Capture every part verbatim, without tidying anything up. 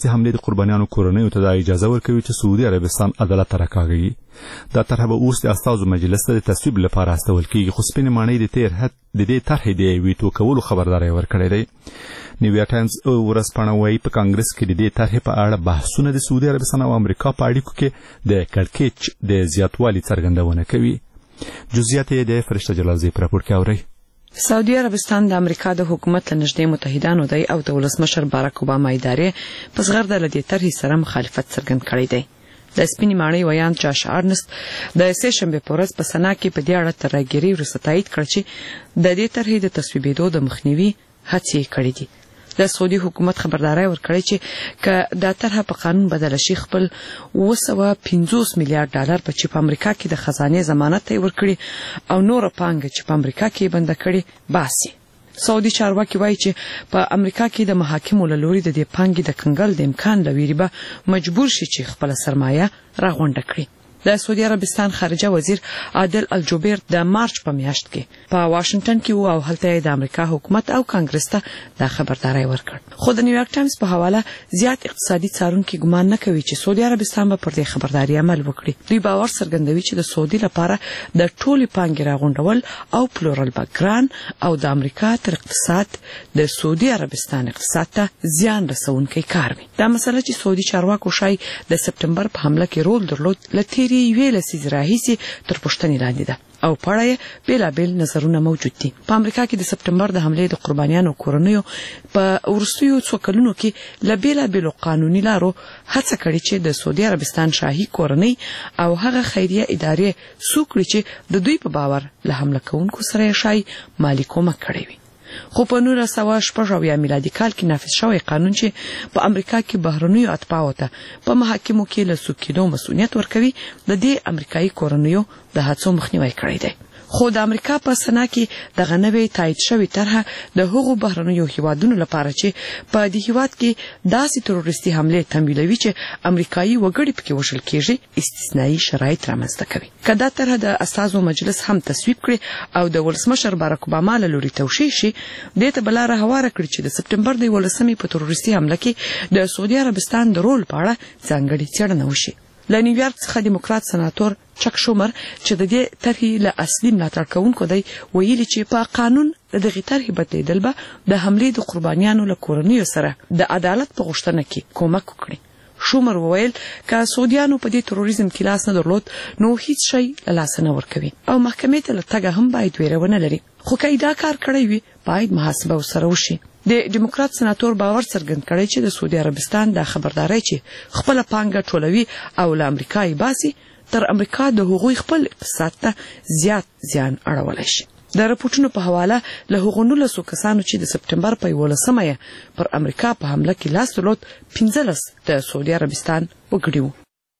تروریستي حملې د قربانیانو کورنیو ته دا اجازه ورکوي چې سعودي عربستان عدالت ته راکاږي. دا طرحه به اوس د استازو مجلس ته د تصویب لپاره استول کېږي، خو سپینې ماڼۍ د تیر حد د دې طرحې د ویټو کولو خبرداری ورکړی دی. نیویارک ټایمز ورځپاڼه وایي په کانګرس کې د دې طرحې په اړه بحثونه د سعودي عربستان او امریکا په اړیکو کې د کړکېچ د زیاتوالي څرګندونه کوي. جزئیات یې د فرشته جلالزی په راپور کې اورئ. سعودي عربستان د امریکا د حکومت له نږدې متحدانو دی او د ولسمشر باراک اوباما ادارې په زغرده له دې طرحې سره مخالفت څرګند کړی دی. د سپینې ماڼۍ ویان جاش ارنست د سه شنبې په ورځ په سنا کې په دې اړه تر راګیري وروسته تایید کړ چې د دې طرحې د تصویبېدو د مخنیوي هڅې کړې دي. د سعودي حکومت خبرداری ورکړی چې که دا طرحه په قانون بدله شي خپل اوه سوه پنځوس میلیارډ ډالر په چې په امریکا کې د خزانې ضمانت یې ورکړي او نوره پانګه چې په امریکا کې بنده کړي باسي. سعودي چارواکي وایي چې په امریکا کې د محاکمو له لوري د دې پانګې د کنګل د امکان له ویرې به مجبور شي چې خپله سرمایه راغونډه کړي. د سعودي عربستان خارجه وزیر عادل الجبیر د مارچ په میاشت کې په واشنگټن کې وو او هلته د امریکا حکومت او کانګرس ته دا خبرداری ورکړ. خو د نیویارک ټایمز په حواله زیات اقتصادي څارونکي ګمان نه کوي چې سعودي عربستان به پر دې خبرداری عمل وکړي. دوی باور څرګندوي چې د سعودي لپاره د ټولې پانګې راغونډول او پلورل به ګران او د امریکا تر اقتصاد د سعودي عربستان اقتصاد ته زیان رسونکی کار وي. دا مسله چې سعودي چارواکو شای د سپټمبر په حمله کې رول درلود لته یوې لسیزې راهیسې تر پوښتنې لاندې ده او په اړه یې بېلابېل نظرونه موجود دي. په امریکا کې د سپټمبر د حملې د قربانیانو کورنیو په وروستیو څو کلونو کې له بېلابېلو قانوني لارو هڅه کړې چې د سعودي عربستان شاهي کورنۍ او هغه خیریه ادارې څوک کړي چې د دوی په باور له حمله کوونکو سره یې شای مالي کومک کړی وي. خو په نولس سوه شپږ اویا میلادي کال کې نافذ شوی قانون چې په امریکا کې بهرنیو اتباعو ته په محاکمو کې له سود کېدو مسؤلیت ورکوي د دې امریکایي کورنیو د هڅو مخنیوی کړی دی. خو د امریکا په سنا کې دغه نوې تایید شوې طرحه د هغو بهرنیو هیوادونو لپاره چې په دې هیواد کې داسې تروریستي حملې تمویلوي چې امریکایي وګړي پکې وژل کېږي استثنایی شرایط رامنځته کوي. که دا طرحه د استازو مجلس هم تصویب کړي او د ولسمشر باراک اوباما له لوري توشیح شي دې ته به لاره هواره کړي چې د سپټمبر د یولسمې په تروریستي حمله کې د سعودي عربستان د رول په اړه ځانګړې څېړنه وشي. له نیویارک څخه دیموکرات سناتور چک شومر چې د دې طرحې له اصلي ملاتړ کوونکو دی ویلي چې په قانون د دغې طرحې بدلیدل به د حملې د قربانیانو له کورنیو سره د عدالت په غوښتنه کې کومک وکړي. شومر وویل که سعودیانو په دې تروریزم کې لاس نه درلود نو هیڅ شی له لاسه نه ورکوي او محکمې ته له تګه هم باید ویره ونه لري. خو که دا کار کړی وي باید محاسبه ورسره وشي. د دیموکرات سناتور باور څرګند کړی چې د سعودي عربستان د خبرداري چې خپله پانګه ټولوي او له امریکا یې باسي تر امریکا د هغوی خپل اقتصاد ته زیات زیان اړولی شي. د راپورټونو په حواله له هغو نولسو کسانو چې د سپټمبر په یولسمه یې پر امریکا په حمله کې لاس درلود پنځلس د سعودي عربستان وګړي وو.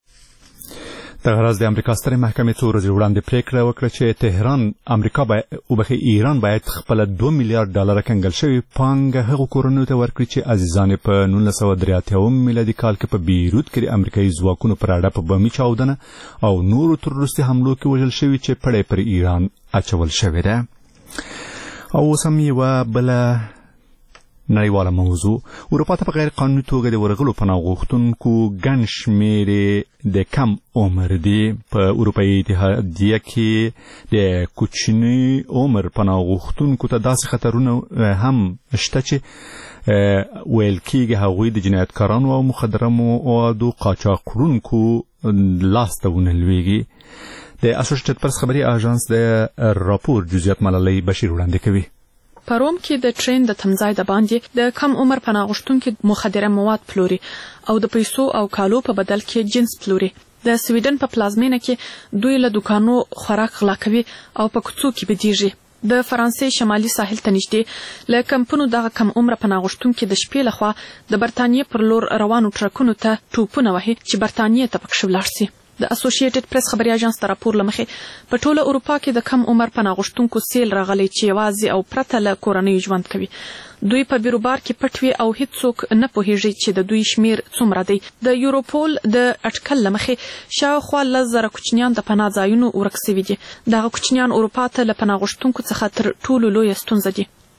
دغه راز د امریکا سترې محکمې څو ورځې وړاندې پریکړه وکړه چې تهران امریکا باید وبخښي ایران باید خپله دوه میلیارډ ډالره کنګل شوې پانګه هغو کورنیو ته ورکړي چې عزیزان یې په نولس سوه درې اتیاوم میلادي کال کې په بیروت کې د امریکایي ځواکونو پر اډه په بمي چاودنه او نورو تروریستي حملو کې وژل شوي چې پړی پر ایران اچول شوې ده. او اوس هم یوه بله نړیواله موضوع اروپا ته په غیر قانوني توګه د ورغلو پناه غوښتونکو ګڼ شمېرې د کم عمر دي. په اروپایي اتحادیه کې د کوچني عمر پناه غوښتونکو ته داسې خطرونه هم شته چې ویل کېږي هغوی د جنایتکارانو او مخدره موادو قاچاقړونکو لاس ته ونه لویږي. د اسوسییټډ پرس خبري اژانس د راپور جزئیات ملالۍ بشیر وړاندې کوي. په روم کې د ټرین د تمځای د باندې د کم عمر پناه غوښتونکو مخدره مواد پلوري او د پیسو او کالو په بدل کې جنس پلوري. د سویډن په پلازمینه کې دوی له دکانو خوراک غلا کوي او په کوڅو کې بېدېږي. د فرانسې شمالي ساحل ته نږدې له کمپونو دغه کم عمره پناه غوښتونکي د شپې لخوا د برتانیې پر لور روانو ټرکونو ته ټوپونه وهي چې برتانیې ته پکښې ولاړ سي. د اسوسییټډ پریس خبري اژانس د راپور له مخې په ټوله اروپا کې د کم عمر پناه غوښتونکو سیل راغلی چې یوازې او پرته له کورنیو ژوند کوي. دوی په بیروبار کې پټ وي او هیڅوک نه پوهیږي چې د دوی شمیر څومره دی. د یوروپول د اټکل له مخې شاوخوا لس زره کوچنیان د پناه ځایونو ورک سوي دي. دغه کوچنیان اروپا ته له پناه غوښتونکو څخه تر ټولو لویه ستونزه دي.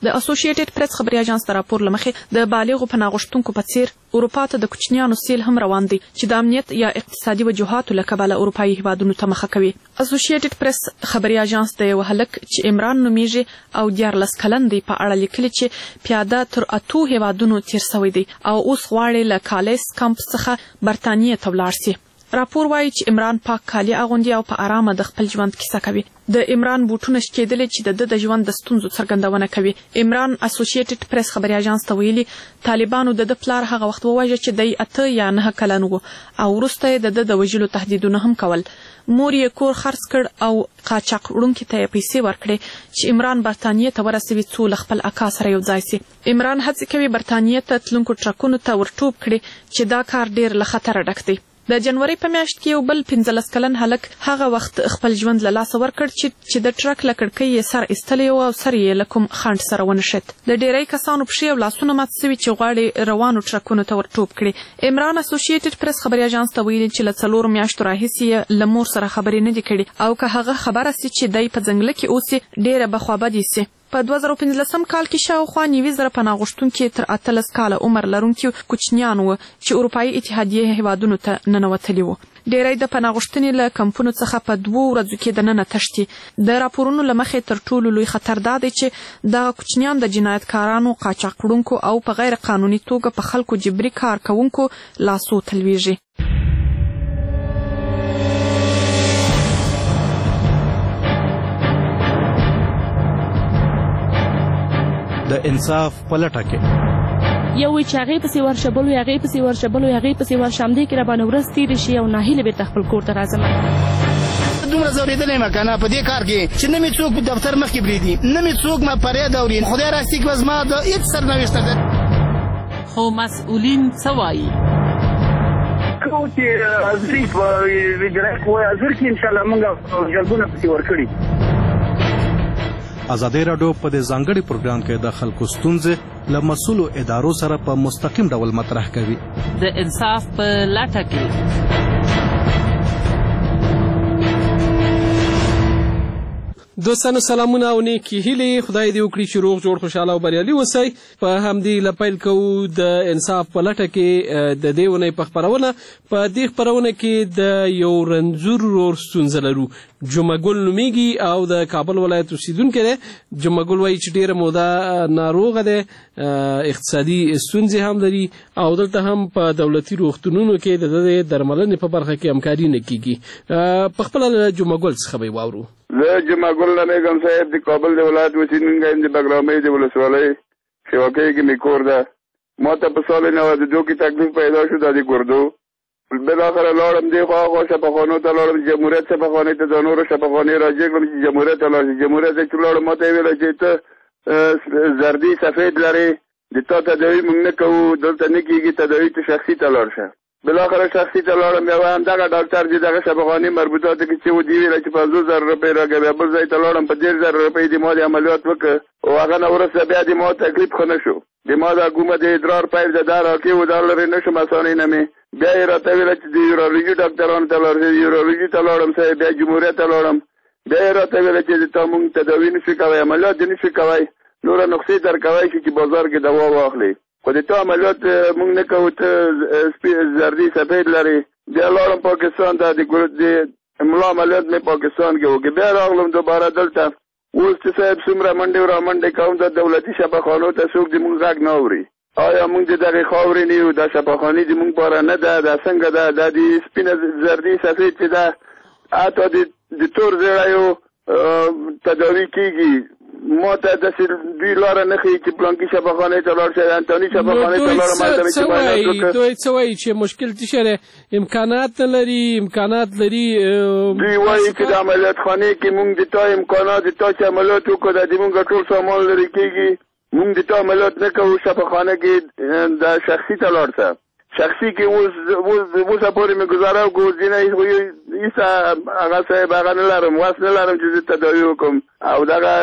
د اسوسییټډ پریس خبري اژانس د راپور لمخې د بالغو پناه غوښتونکو په څیر اروپا ته د کوچنیانو سیل هم روان دي چې د امنیت یا اقتصادي وجوهاتو له کبله اروپایي هیوادونو ته مخه کوي. اسوسییټډ پریس خبري اژانس د یو هلک چې عمران نومیږي او دیارلس کلن دی په اړه لیکلي چې پیاده تر اتو هیوادونو تیر شوی دی او اوس غواړي له کالیس کمپ څخه برتانیې ته ولاړ سي. راپور وايي چې عمران پاک کالي اغوندي او په آرامه د خپل ژوند کیسه کوي. د عمران بوټونه شکېدلې چې د د ژوند د ستونزو څرګندونه کوي. عمران اسوسییټډ پریس خبري اژانس ته ویلي طالبانو د د پلار هغه وخت وواژه چې دی اته یا نه کلن و او وروسته د د وژلو تهدیدونه هم کول. مور یې کور خرڅ کړ او قاچاق وړونکي ته یې پیسې ورکړې چې عمران برتانیې ته ورسوي څو له خپل اکا سره یو ځای سي. عمران هڅې کوي برتانیې ته تلونکو ټرکونو ته ورټوپ کړي چې دا کار ډیر له خطره ډک دی. د جنوري په میاشت کې یو بل پنځلس کلن هلک هغه وخت خپل ژوند له لاسه ورکړ چې چې د ټرک له کړکۍ یې سر ایستلی و او سر یې له کوم خنډ سره ونښت. د ډیری کسانو پښې او لاسونه مات سوي چې غواړي روانو ټرکونو ته ورټوپ کړي. عمران اسوسییټډ پریس خبري اژانس ته ویلي چې له څلورو میاشتو راهیسې یې له مور سره خبرې نه دي کړي او که هغه خبره سي چې دی په ځنګله کې اوسي ډیره به خوابدي سي. په دوه زره پنځلسم کال کې شاوخوا نوي زره پناه غوښتونکي تر اتلس کاله عمر لرونکي کوچنیان وو چې اروپایي اتحادیې هیوادونو ته ننوتلي وو. ډیری د پناه غوښتنې له کمپونو څخه په دوو ورځو کې دننه تښتي. د راپورونو له مخې تر ټولو لوی خطر دا دی چې دغه کوچنیان د جنایتکارانو، قاچاق وړونکو او په غیر قانوني توګه په خلکو جبري کار کوونکو لاسو تلویږي. د انصاف په لټه کې یو چې هغې پسې ورشه بل وي هغې پسې ورشه بل وي هغې پسې ورشه همدې کې راباندې ورځ تېرې شي او ناهیله بېرته خپل کور ته راځم. دومره ځورېدلی یم که نه په دې کار کې چې نه مې څوک په دفتر مخکې پرېږدي نه مې څوک ما فریاد اوري. خدای راستي که زما د هېڅ سرنوشته ده. خو مسؤلین څه وایي؟ کوم چې حاضري په اجرایه قوه حاضر کړي انشاءالله موږ جلبونه پسې ورکړي. ازادي راډیو په دې ځانګړي پروګرام کې د خلکو ستونزې له مسؤلو ادارو سره په مستقیم ډول مطرح کوي. د انصاف په لټه کې دوستانو سلامونه او نیکی هیلې. خدای دې وکړي چې روغ جوړ خوشاله او بریالي اوسئ. په همدې له پیل کوو د انصاف په لټه کې د دې اونۍ په خپرونه. په دې خپرونه کې د یو رنځور ورور ستونزه لرو. جمعه ګل نومیږي او د کابل ولایت اوسیدونکی دی. جمعه ګل وایي چې ډېره موده ناروغه دی، اقتصادي ستونزې هم لري او دلته هم په دولتي روغتونونو کې د د درملنې په برخه کې همکاري نه کیږي. په خپله له جمعه ګل څخه به یې واورو. زه جمعه ګل نمیږم صاحب، د کابل د ولایت اوسیدونکی یم، د بګرامۍ د ولسوالۍ شواکۍ کې مې کور ده. ما ته په سال نود و دو کې تکلیف پیدا شو دا د ګردو. بالاخره لاړم دې خوا خوا شفاخانو ته لاړم، جمهوریت شفاخانې ته د نورو شفاخانې راجع کړم چې جمهوریت ته لاړ شي. جمهوریت ته چې لاړم ما ته یې ویله چې ته زردي سفید لرې، د تا تداوي موږ نه کوو، دلته نه کېږي، تداوي ته شخصي ته لاړ شه. بالاخره شخصي ته لاړم، بیا همدغه ډاکټر چې دغه شفاخانې مربوطاتو کې چې و دې ویله چې پنځوس زره روپۍ راکړه. بیا بل ځای ته لاړم، په دېرش زره روپۍ دې ما د عملیات وکړه او هغه نه وروسته بیا د ما تکلیف ښه نه شو. د ما دا کومه د ادرار پیپ د دا راکې و دا لرې نه شم اسانۍ نه مې. بیا یې راته ویله چې د یورالوجي ډاکټرانو ته لاړ شئ. یورالوجي ته لاړم صاحب، بیا جمهوریت ته لاړم. بیا یې راته ویله چې تا مونږ تداوي نه شو کوی، عملیات دې نه شو کوی، نوره نسخې در کوی شي چې بازار کې دوا واخلې، خو د تا عملیات مونږ نه کوو، ته زردي سفید لرې. بیا لاړم پاکستان ته، د ملا عملیات مې پاکستان کې وکړې. بیا راغلم دوباره دلته. اوس چې صاحب څومره منډې را منډې کوم د دولتي شفاخانو ته څوک د مونږ غږ نه اوري. آیا مونږ د دغې خاورې نه یو؟ دا شفاخانې د مونږ پاره نه ده، دا څنګه ده؟ دا د سپینه زردي سفید چې ده حتی د تور زیړیو تداوي کېږي. ما ته داسې دوی لاره نه ښیي چې پلانکي شفاخانې ته لاړ شئ، انتاني شفاخانې ته لاړم. دوی څه وایي چې مشکل څه شی دی؟ امکانات نه لري؟ امکانات لري. دوی وایي چې د عملیات خانې کې مونږ د تا امکانات، د تا چې عملیات وکړو دا د مونږ ټول سامان لرې کېږي، مونږ د تا عملیات نه کوو. شفاخانه کې د شخصي ته لاړ شه. شخصي کې اوس اوسه پورې مې ګزاره وکړو، ځینې ایسه هغه صاحب هغه نه لرم، واس نه لرم چې زه تداوي وکړم. او دغه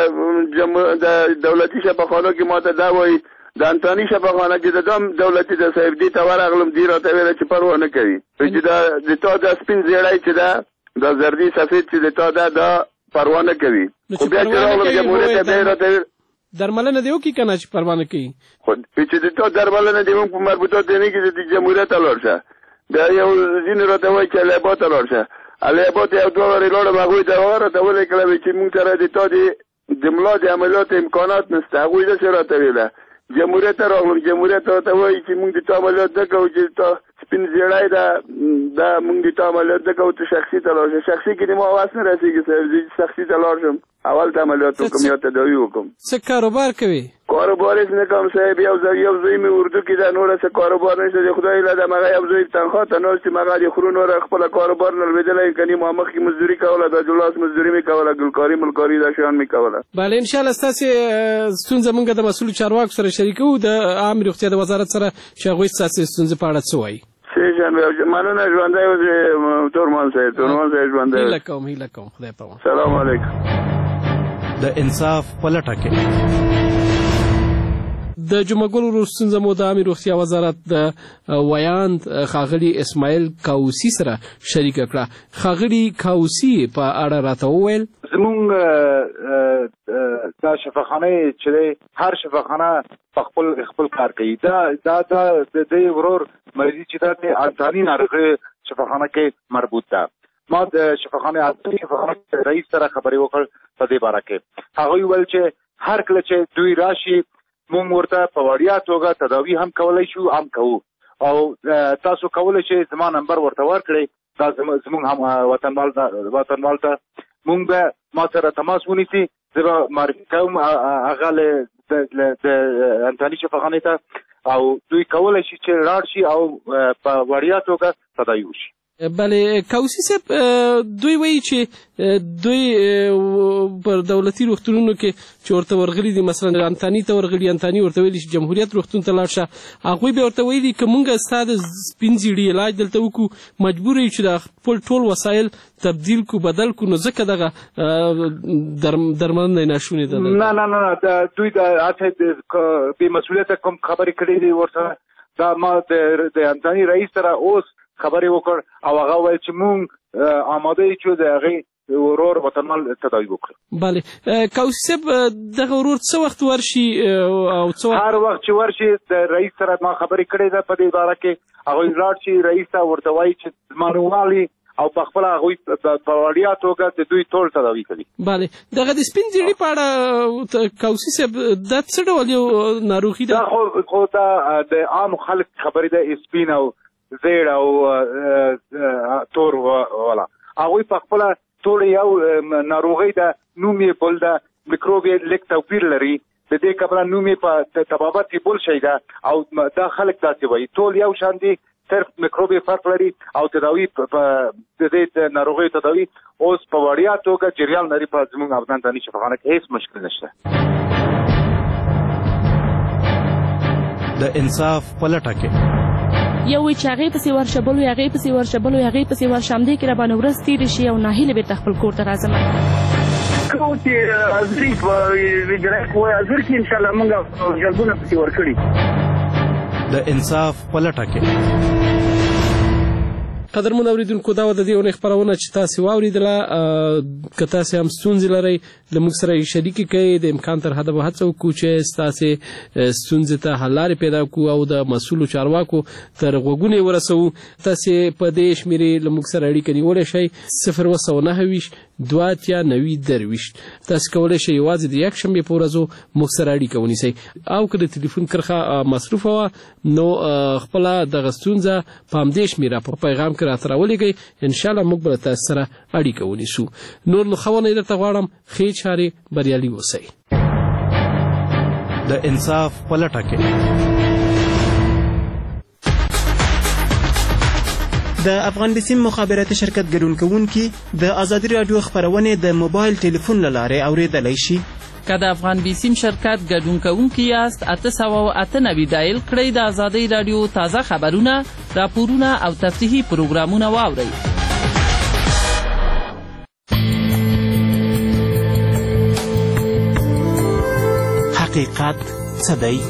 د دولتي شفاخانو کې ما ته دا وایي، د انتاني شفاخانه کې د دم دولتي د صاحب دې ته ورغلم، دې راته ویله چې پروا نه کوي، چې د تا دا سپین زیړی چې ده، دا زردي سفید چې د تا ده، دا پروا نه کوي. خو بیا چې راغلم جمهوریت ته، بیا یې راته درملنه دی وکي کنه چې پروانه کوي خو چې د تو درملنه دی موږ په مربوطات نه کې د جمهوریت لور شه دا یو ځین راته وایي چې لابات لور شه لابات یو دوه ورې لور مغوي دا ورته ولې کله چې موږ سره د تو دی د ملا د عملیات امکانات نشته هغوی داسې راته ویله جمهوریت راغلم جمهوریت راته وایي چې موږ د تا عملیات نه کوو چې تا سپین زیړی ده دا موږ د تا عملیات نه کوو ته شخصي ته لاړ شه شخصي کې د ما واس نه رسېږي صاحب زه شخصي ته لاړ شم اول ته عملیات وکړم یا تداوي وکړم څه کاروبار کوي کاروبار هېڅ نه کوم صاحب یو ځای یو ځای مې اردو کې ده نوره څه کاروبار نشته د خدای له د مغه یو ځای تنخوا ته ناست یم هغه د خرو نوره خپله کاروبار نه لوېدلی کني ما مخکې مزدوري کوله دا جلاس مزدوري مې کوله ګلکاري ملکاري دا شیان مې کوله بله انشاءالله ستاسې ستونزه موږ د مسؤلو چارواکو سره شریکوو د عامې روغتیا د وزارت سره چې هغوی ستاسې ستونزې په اړه څه وایي مننه ژوندی اوسې تورمان صاحب تورمان صاحب ژوندی هیله کوم هیله کوم خدای په امان سلام علیکم د انصاف په لټه کې د جمعګل ورو ستونزه مو د عامې روغتیا وزارت د ویاند ښاغلي اسماعیل کاوسي سره شریکه کړه ښاغلي کاوسي په اړه راته وویل زمونږ دا شفاخانه چې دی هر شفاخانه په خپل خپل کار کوي دا دا دا د دې ورور مریضي چې دا د انساني ناروغۍ شفاخانه کې مربوط ده ما د شفاخانه انساني شفاخانه رئیس سره خبرې وکړ په دې باره کې هغوی ویل چې هر کله چې دوی راشي مونږ ورته په وړیا توګه تداوي هم کولی شو هم کوو او تاسو کولی شئ زما نمبر ورته ورکړئ دا زمونږ هم وطنوال وطنوال ته مونږ به ما سره تماس ونیسي زه به معرفي کوم هغه د انساني شفاخانې ته او دوی کولی شي چې لاړ شي او په وړیا توګه تداوي وشي بله کاوسي صاحب دوی وایي چې دوی پر دولتي روغتونونو کې چې ورته ورغلي دي مثلا انتاني ته ورغلي انتاني ورته ویلي چې جمهوریت روغتون ته لاړ شه هغوی به ورته ویلي که موږ ستا د سپین زیړي علاج دلته وکړو مجبور یو چې د خپل ټول وسایل تبدیل کو بدل کو نو ځکه دغه درملنه ناشونې ده نه نه نه دوی د بې مسؤلیته کوم خبرې کړې دي ورسره دا ما د انتاني رئیس سره اوس خبرې وکړ او هغه ویل چې مونږ آماده یو چې د هغې ورور وطنوال تداوي وکړو بله کاوسي صاحب دغه ورور څه وخت ورشي او څه هر وخت چې ورشي د رئیس سره ما خبرې کړې ده په دې باره کې هغوی لاړ شي رئیس ته ورته وایي چې زما نوموالي او په خپله هغوی په وړیا توګه د دوی ټول تداوي کوي بله دغه د سپین زیړي په اړه کاوسي صاحب دا څه ډول یو ناروغي ده دا خو دا د عامو خلک خبرې ده سپین او زیړ او تور والا هغوی په خپله ټول یو ناروغۍ ده نوم یې بل ده میکروب یې لږ توپیر لري د دې کبله نوم یې په طبابت یې بل شی ده او دا خلک داسې وایي ټول یو شان دي صرف میکروب یې فرق لري او تداوي د دې ناروغیو تداوي اوس په وړیا توګه جریان لري په زموږ افغانستاني شفاخانه کې هیڅ مشکل نشته د انصاف په لټه کې یو وی چې هغې پسې ورشه بل وی هغې پسې ورشه بل وی هغې پسې ورشه همدې کې راباندې ورځ تېرې شي او ناهیلې بېرته خپل کور ته راځم کوم چې ازري په وجرای کوی ازر کې انشاءالله موږ جلبونه پسې ورکړي د انصاف په لټه کې قدرمن اوریدونکو دا د دې اونۍ خپرونه چې تاسې واورېدله که تاسې هم ستونزې لرئ له موږ سره یې شریکې کړئ د امکان تر حده به هڅه وکړو چې ستاسې ستونزې ته حل لارې پیدا کړو او د مسؤلو چارواکو تر غوږونو یې ورسوو تاسې په دې شمېرې له موږ سره اړیکه نیولی شئ صفر اوه سوه نهه ویشت دوه اتیا نوي درویشت تاسې کولی شئ یوازې د یکشنبې په ورځو موږ سره اړیکه ونیسئ او که د تلیفون کرښه مصروفه وه نو خپله دغه ستونزه په همدې شمېره په پیغام کې راته راولېږئ انشاءالله موږ به له تاسې سره اړیکه ونیسو نور نو ښه ونه یې درته غواړم ښې چارې بریالي اوسئ د انصاف په لټه کې د افغان بسیم مخابراتي شرکت ګډون کوونکي د ازادي راډیو خپرونې د موبایل ټلیفون له لارې اورېدلی شي که د افغان بسیم شرکت ګډون کوونکي یاست اته سوه اته نوي ډایل کړئ د ازادۍ راډیو تازه خبرونه راپورونه او تفریحي پروګرامونه واورئ حقیقت څه دی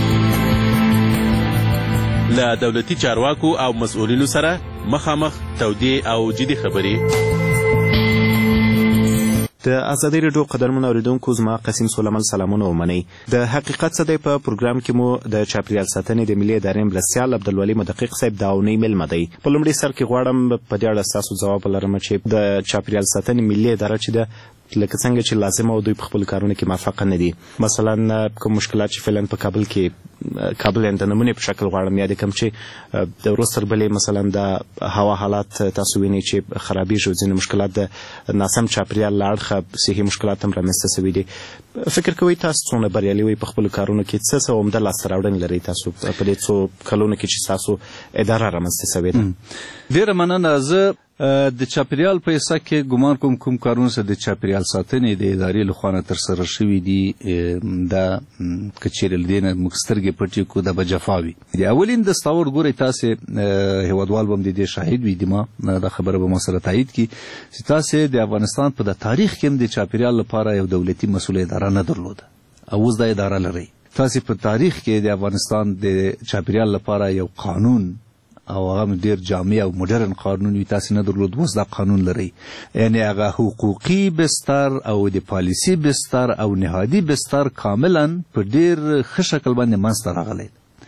له دولتي چارواکو او مسؤلینو سره مخامخ تودې او جدي خبرې د ازادي راډیو قدرمن اوریدونکو زما قسیم سلیمان سلامونه ومنئ. د حقیقت څه دی په پروګرام کې مو د چاپیریال ساتنې د ملي ادارې مرستیال عبدالولي مدقق صاحب د اونۍ میلمه دی. په لومړي سر کې غواړم په دې اړه ستاسو ځواب ولرم چې د چاپیریال ساتنې ملي اداره چې ده لکه څنګه چې لازم او دوی په خپل کارونو کې موفق نه دي. مثلا کوم مشکلات چې فعلا په کابل کې کابل د نمونې په شکل غواړم یا د کوم چې د ورځ تر بلې مثلا د هوا حالات تاسو وینئ چې خرابېږي او ځینې مشکلات د ناسم چاپیریال له اړخه صحي مشکلات هم رامنځته شوي دي. فکر کوئ تاسو څومره بریالي وئ په خپلو کارونو کې څه څه عمده لاسته راوړنې لرئ تاسو په دې څو کلونو کې چې ستاسو اداره رامنځته شوې ده؟ ډېره مننه. زه د چاپیریال په حصه کې ګمان کوم کوم کارونه چې د چاپیریال ساتنې د ادارې له خوا نه ترسره شوي دي دا که چیرې له دې نه موږ سترګې پټې کړو دا به جفا وي. د اولین دستاورد ګورئ تاسې هیوادوال به هم د دې شاهد وي د ما دا خبره به ما سره تایید کړي چې تاسې د افغانستان په د تاریخ کې هم د چاپیریال لپاره یو دولتي مسؤله اداره نه درلوده او اوس دا اداره لرئ. تاسې په تاریخ کې د افغانستان د چاپیریال لپاره یو قانون او هغه ډیر جامع او مدرن قانون وي تاسې نه درلود، اوس دا قانون لرئ. یعنی هغه حقوقي بستر او د پالیسي بستر او نهادي بستر کاملا په ډیر ښه شکل باندې منځته راغلی.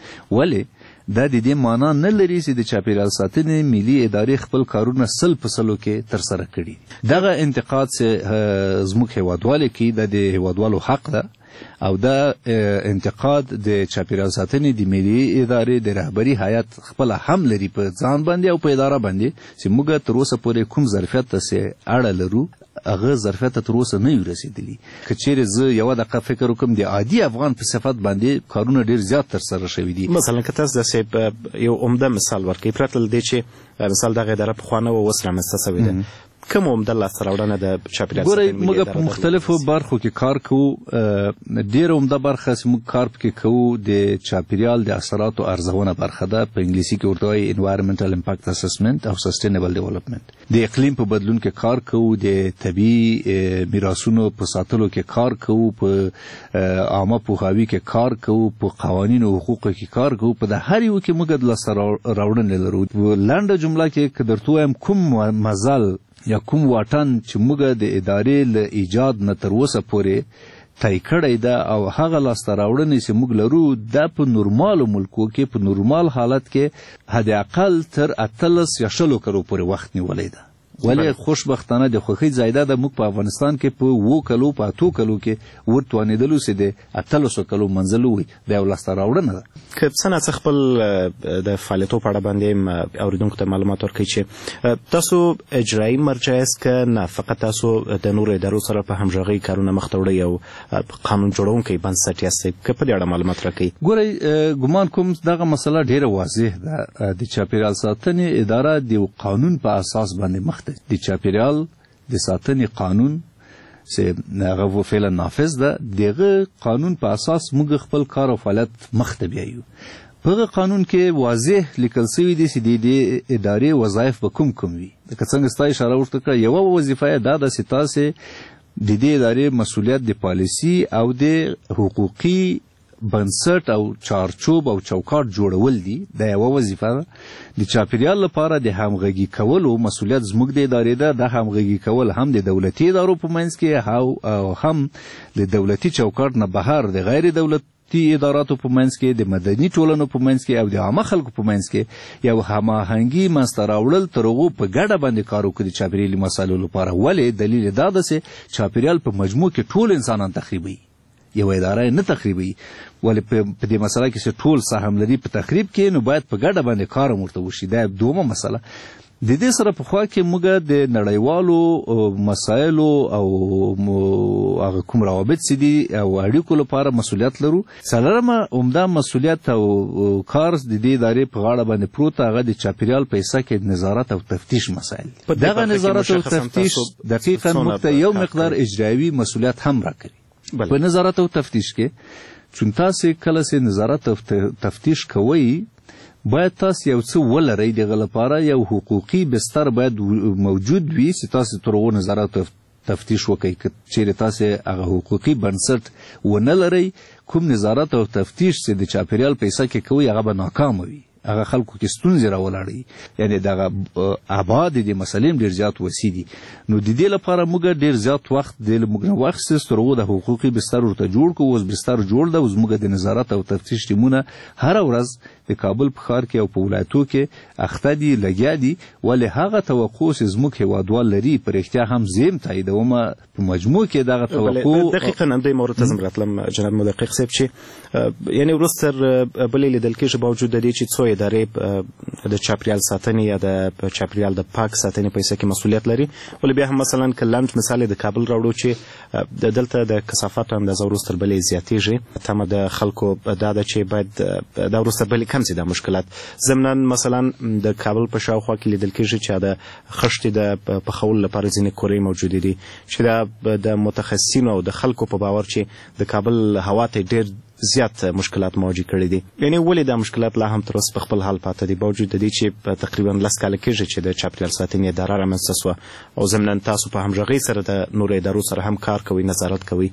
ولې دا د دې معنا نه لري چې د چاپیریال ساتنې ملي ادارې خپل کارونه سل په سلو کې ترسره کړي. دغه انتقاد چې زموږ هیوادوالو کوي دا د هیوادوالو حق ده او دا انتقاد د چاپیریال ساتنې د ملي ادارې د رهبري هیئت خپل هم لري په ځان باندې او په اداره باندې چې موږ تر اوسه پورې کوم ظرفیت ته اړه لرو هغه ظرفیت ته تر اوسه نه یو رسېدلي. که چیرې زه یوه دقیقه فکر وکړم د عادي افغان په صفت باندې کارونه ډېر زیات ترسره شوي دي. مثلا که تاسو داسې یو عمده مثال ورکړئ پرته له دې چې مثال دغه اداره پخوا نه وه اوس رامنځته شوې ده، کوم عمده لاسته راوړنه د چاپیریال ساتنې ملي اداره؟ ګورئ موږ په مختلفو برخو کې کار کوو. ډېره عمده برخه چې موږ کار پکې کوو د چاپیریال د اثراتو ارزونه برخه ده. په انګلیسي کې ورته وایي انوایرمنټل امپاکټ اسسمنټ او سسټینبل ډیولپمنټ. د اقلیم په بدلون کې کار کوو، د طبیعي میراثونو په ساتلو کې کار کوو، په عامه پوهاوي کې کار کوو، په قوانینو او حقوقو کې کار کوو. په د هر یو کې موږ د لاسته راوړنې لرو. په لنډه جمله کې که درته ووایم کوم مزل یا کوم واټن چې موږ د ادارې له ایجاد نه تر اوسه پورې طی کړی ده او هغه لاسته راوړنې چې موږ لرو دا په نورمالو ملکو کې په نورمال حالت کې حد اقل تر اتلس یا شلو کلو پورې وخت نیولی ده. ولې خوشبختانه د خوښۍ ځای ده د موږ په افغانستان کې په اوو کلو په اتو کلو کې ورتوانېدلو چې د اتلسو کلو منزل ووي دا یو لاسته راوړنه ده. که څه نه څه خپل د فعالیتو په اړه باندې اوریدونکو ته معلومات ورکوي چې تاسو اجرایي مرجع یاست که نه فقط تاسو د نورو ادارو سره په همغږۍ کارونه مخته وړئ او قانون جوړونکی بنسټ یاست؟ که په دې اړه معلومات راکوئ. ګورئ ګمان کوم دغه مسله ډېره واضح ده. د چاپیریال ساتنې اداره د قانون په اساس باندې مخ د چاپیریال د ساتنې قانون چې هغه فعلا نافذ ده دغه قانون په اساس موږ خپل کار او فعالیت مخته بیایو. په هغه قانون کې واضح لیکل شوي دي چې د دې ادارې وظایف به کوم کوم وي. لکه څنګه ستا اشاره ورته کړه یوه وظیفه یې دا ده چې تاسې د دې ادارې مسؤلیت د پالیسي او د حقوقي بنسټ او چارچوب او چوکاټ جوړول دي. دا یوه وظیفه ده. د چاپیریال لپاره د همغږي کولو مسؤلیت زموږ د ادارې ده. د همغږي کول هم د دولتي ادارو په منځ کې او هم د دولتي چوکاټ نه بهر د غیر دولتي اداراتو په منځ کې د مدني ټولنو په منځ کې او د عامه خلکو په منځ کې یو هماهنګي منځته راوړل تر هغو په ګډه باندې کار وکړي د چاپیریالي مسایلو لپاره. ولې دلیل دا ده چې چاپیریال په مجموع کې ټول انسانان تخریبوي، یو اداره نه تخریبوي. ولې په دې مسله کې چې ټول سهم لري په تخریب کې نو باید په ګډه باندې کار هم ورته وشي. دا دومره مسله. د دې سره پخوا کې موږ د نړیوالو مسایلو او هغه کوم روابط چې دي او اړیکو لپاره مسؤلیت لرو. څلورمه عمده مسؤلیت او کار د دې ادارې په غاړه باندې پروت هغه د چاپیریال په حصه کې نظارت او تفتیش مسایل. دغه نظارت او تفتیش دقیقاً موږ ته یو مقدار اجرایوي مسؤلیت هم راکوي. په نظارت او تفتیش کې چون تاسې کله چې نظارت او تفتیش کوئ باید تاسو یو څه ولرئ. دغه لپاره یو حقوقي بستر باید موجود وي چې تاسو تر هغو نظارت او تفتیش وکړئ. که چیرې تاسې هغه حقوقي بنسټ ونه لرئ کوم نظارت او تفتیش چې د چاپیریال په حصه کې کوئ هغه به ناکامه وي. هغه خلکو کې ستونزې راولاړي یعنی دغه آباد دي مسلې ډیر زیات وسی دي نو د دې لپاره موږ ډیر زیات وخت د موږ وخت سره د حقوقي بستر ورته جوړ کوو اوس بستر جوړ ده اوس موږ د نظارت او تفتیش ټیمونه هر ورځ د کابل په ښار کې او په ولایتو کې اخته دي لګیا دي ولې هغه توقع چې زموږ هیوادوال لري په رښتیا هم زم تاییدومه په مجموع کې دغه توقع دقیقاً همدې مورد ته زم راتلم جناب مدقق صاحب چې یعنی وروسته بلې لیدل کېږي باوجود د دې چې څو ادارې د چاپریال ساتنې یا د چاپریال د پاک ساتنې په حصه کې مسؤلیت لري ولې بیا هم مثلا کلند مثال د کابل راوړو چې د دلته د کثافاتو اندازه وروسته بلې زیاتېږي تمه د خلکو دا ده چې باید دا وروسته بلې کم سي دا مشکلات ضمناً مثلا د کابل په شاوخوا کې لیدل کېږي چې د خښتې د پخولو لپاره ځینې کورې موجودې دي چې دا د متخصصینو او د خلکو په باور چې د کابل هوا ته ډېر زیات مشکلات مواجه کړي دي یعنی ولې دا مشکلات لا هم تر اوسه په خپل حال پاتې دي باوجود د دې چې تقریبا لس کاله کېږي چې د چاپریال ساتنې اداره رامنځته سوه او ضمناً تاسو په همغږۍ سره د نورو ادارو سره هم کار کوئ نظارت کوئ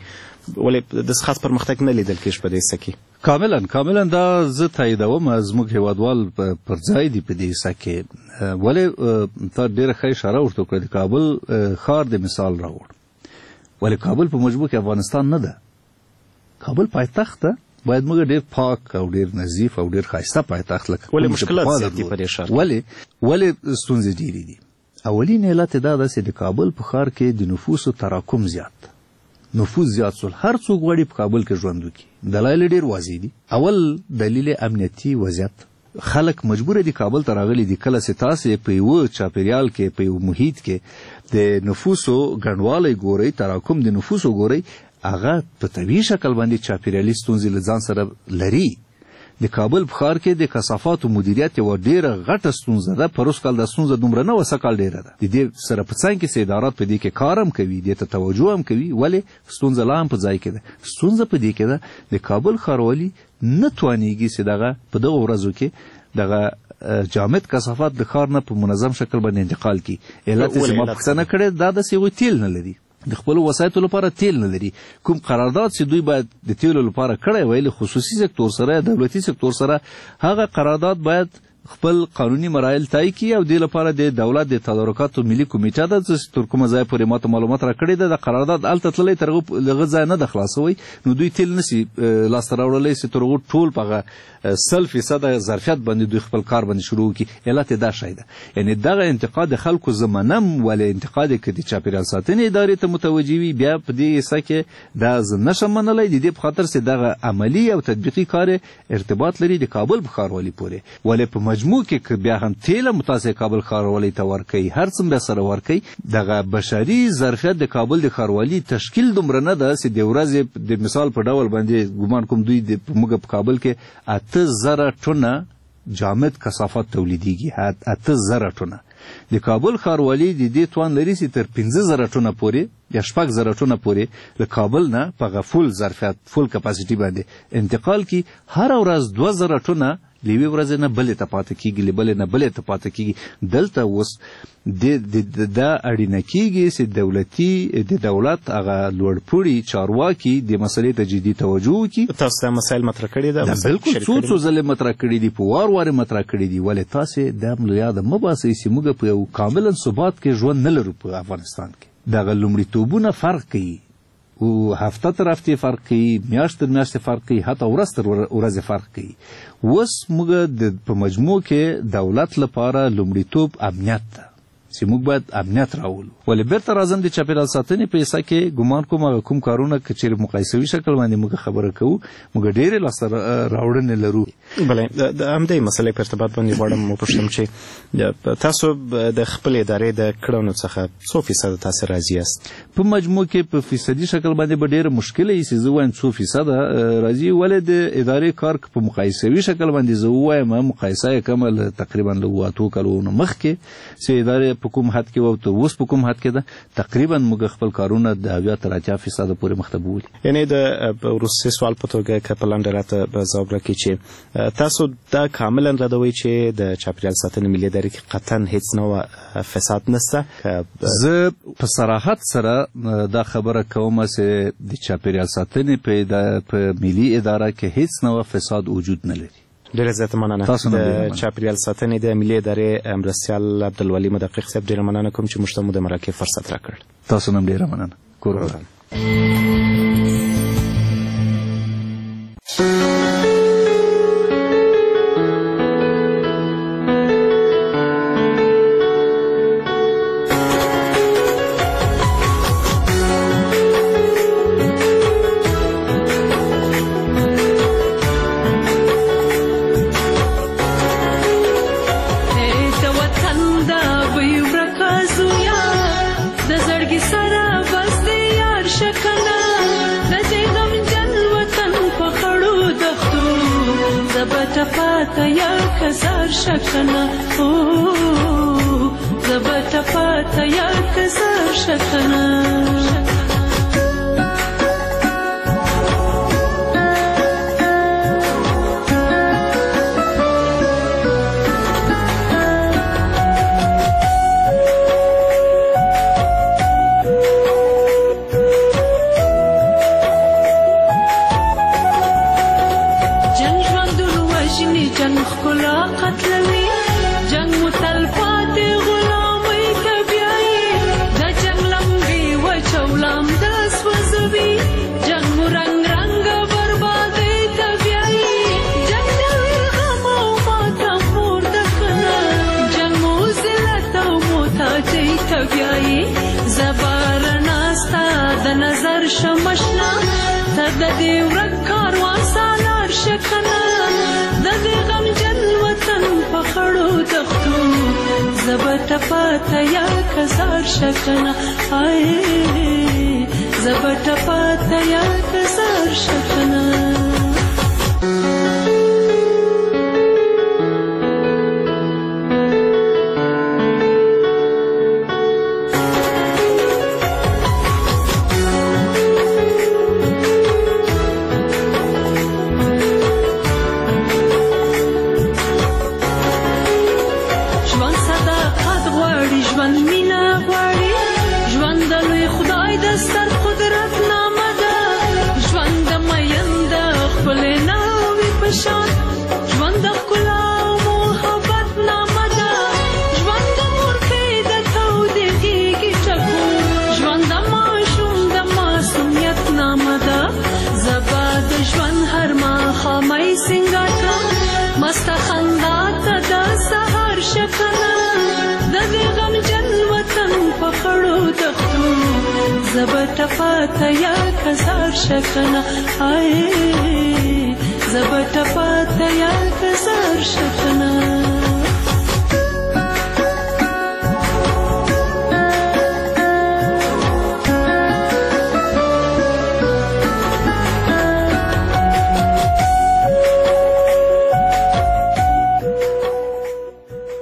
ولې د خاص پرمختګ نه لیدل کېږي په دې حصه کې کاملا کاملا دا زه تاییدوم زموږ هیوادوال پر ځای دي په دې حصه کې ولې تا ډېره ښه اشاره ورته وکړه د کابل ښار د مثال راوړ ولې کابل په مجموع کې افغانستان نه ده کابل پایتخت ده باید موږ ډېر پاک او ډېر نظیف او ډېر ښایسته پایتخت لکه ولې مشکلات زیات دي په دې ښار ولې ولې ستونزې ډېرې دي اولین علت دا ده چې د کابل په ښار کې د نفوسو تراکم زیات نفوس زیات سول هر څوک غواړي په کابل کې ژوند وکړي دلایل ډېر واضح دي اول دلیل امنیتي وضعیت خلک مجبور دي کابل ته راغلي دي کله چې تاسې په یوه چاپیریال کې په یو محیط کې د نفوسو ګڼوالی ګورئ تراکم د نفوسو ګورئ هغه په طبیعي شکل باندې چاپیریالي ستونزې له ځان سره لري د کابل په ښار کې د کثافاتو مدیریت یوه ډېره غټه ستونزه ده پروس کال دا ستونزه دومره نه وه څه کال ډېره ده د دې سره په څنګ کې چې ادارات په دې کې کار هم کوي دې ته توجه هم کوي ولې ستونزه لا هم په ځای کې ده ستونزه په دې کې ده د کابل ښاروالي نه توانیږي چې دغه په دغه ورځو کې دغه جامد کثافات د ښار نه په منظم شکل باندې انتقال کړي علت یې چې ما پوښتنه کړې دا داسې هغوی تیل نه لري د خپلو وسایطو لپاره تیل نه لري کوم قرارداد چې دوی باید د تیلو لپاره کړی ویل خصوصي سکتور سره یا دولتي سکتور سره هغه قرارداد باید خپل قانوني مراحل طی کړي او دې لپاره د دولت د تدارکاتو ملي کمیټه ده چې تر کومه ځای پورې ماته معلومات راکړې ده د قرارداد هلته تللی تر هغه ځای نه ده خلاصوی نو دوی تیل نسي لاسته راوړلی چې تر هغه ټول په هغه سل فیصده ظرفیت باندې دوی خپل کار باندې شروع کړي علت یې دا شی ده یعنی دغه انتقاد د خلکو زه منم ولې انتقاد یې که د چاپیریال ساتنې ادارې ته متوجه وي بیا په دې حصه کې دا زه نشم منلی د دې په خاطر چې دغه عملي او تطبیقي کار ارتباط لري د کابل په ښاروالي پورې ولې په مجموع کې که بیا هم تیل متاسې کابل ښاروالۍ ته ورکوي هر څه بیا سره ورکوي دغه بشري ظرفیت د کابل د ښاروالي تشکیل دومره نه ده چې د ورځې د مثال په ډول باندې ګمان کوم دوی د موږ په کابل کې اته زره ټنه جامد کثافات تولیدیږي اته زره ټنه د کابل ښاروالي د دې توان لري چې تر پنځه زره ټنه پورې یا شپږ زره ټنه پورې له کابل نه په هغه فول ظرفیت فول کپاسیټي باندې انتقال کړي هره ورځ دوه زره ټنه له یوې ورځې نه بلې ته پاته کېږي له بلې نه بلې ته پاته کېږي دلته اوس دا اړینه کېږي چې دولتي د دولت هغه لوړپوړي چارواکي د مسلې ته جدي توجه وکړي تاسو دا مسایل مطرح کړي ده بالکل څو څو ځلې مطرح کړي دي په وار وار مطرح کړي دي ولې تاسې دا هم له یاده مه باسئ چې موږ په یو کاملا ثبات کې ژوند نه لرو په افغانستان کې دغه لومړیتوبونه فرق کوي او هفته تر هفتې فرق کوي میاشت تر میاشتې فرق کوي حتی ورځ تر ورځې فرق کوي اوس موږ په مجموع کې دولت لپاره لومړیتوب امنیت ده چې موږ باید امنیت راولو ولې بیرته راځم د چاپیریال ساتنې په حصه کې ګمان کوم هغه کوم کارونه که چیرې مقایسوي شکل باندې موږ خبره کوو موږ ډېرې لاسته راوړنې لرو بله د همدې مسلې په ارتباط باندې غواړم وپوښتم چې تاسو د خپلې ادارې د کړنو څخه څو فیصده تاسې راضي یاست په مجموع کې په فیصدي شکل باندې به ډېره مشکله وي چې زه وایم څو فیصده راضي ولې د ادارې کار په مقایسوي شکل باندې زه ووایم مقایسه یې کومه تقریبا له اتو کلونو مخکې چې ادارې په کوم حد کې و او تر اوس په کوم حد کې ده تقریبا موږ خپل کارونه د اویا تر اتیا فیصده پورې مخته بولي یعنی د وروستي سوال په توګه که په لنډه راته ځواب راکړي چې تاسو دا کاملا ردوئ چې د چاپیریال ساتنې ملي ادارې کې قطعا هیڅ نوع فساد نشته زه په صراحت سره دا خبره کوم چې د چاپیریال ساتنې په ملي اداره کې هیڅ نوع فساد وجود نه لري ډېره زیاته مننه. د چاپریال ساتنې د ملي ادارې مرستیال عبدالولي مدقق صاحب ډېره مننه کوم چې موږ ته مو د مرکې فرصت راکړ. تاسو هم ډېره مننه. کور شکنه او زبط پاتا یا کسر شکنه شمشنا د دې ورک کاروان سالار شکنه د دې غم جن وطن په خړو دښتو زبټ پاته یا کزار شکنه آی زبټ پاته یا کزار شکنه زبټ پاته یا کزار شکنه آی زبټ پاته یا کزار شکنه